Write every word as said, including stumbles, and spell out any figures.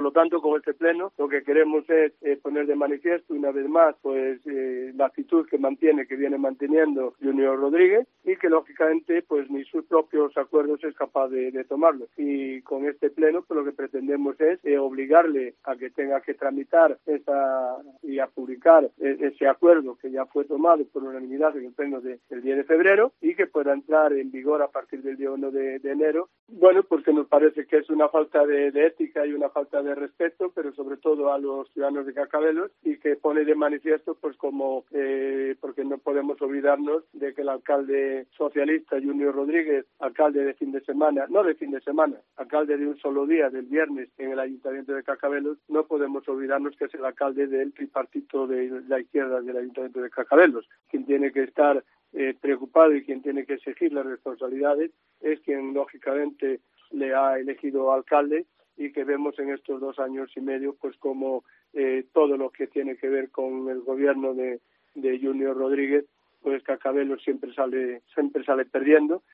lo tanto, con este pleno lo que queremos es eh, poner de manifiesto una vez más pues eh, la actitud que mantiene, que viene manteniendo Junior Rodríguez, y que lógicamente pues ni sus propios acuerdos es capaz de, de tomarlo. Y con este pleno pues lo que pretendemos es eh, obligarle a que tenga que tramitar esa y a publicar ese acuerdo que ya fue tomado por unanimidad en el pleno de, del diez de febrero, y que pueda entrar en vigor a partir del día uno de, de enero. Bueno, porque nos parece que es una falta de, de ética y una falta de respeto, pero sobre todo a los ciudadanos de Cacabelos, y que pone de manifiesto pues como eh, porque no podemos olvidarnos de que el alcalde socialista Junior Rodríguez, alcalde de fin de semana, no de fin de semana, alcalde de un solo día, del viernes, en el Ayuntamiento de Cacabelos, no podemos olvidarnos que es el alcalde del tripartito de la izquierda del Ayuntamiento de Cacabelos. Quien tiene que estar eh, preocupado y quien tiene que exigir las responsabilidades es quien lógicamente le ha elegido alcalde, y que vemos en estos dos años y medio pues como eh, todo lo que tiene que ver con el gobierno de, de Junior Rodríguez, pues Cacabelos siempre sale siempre sale perdiendo.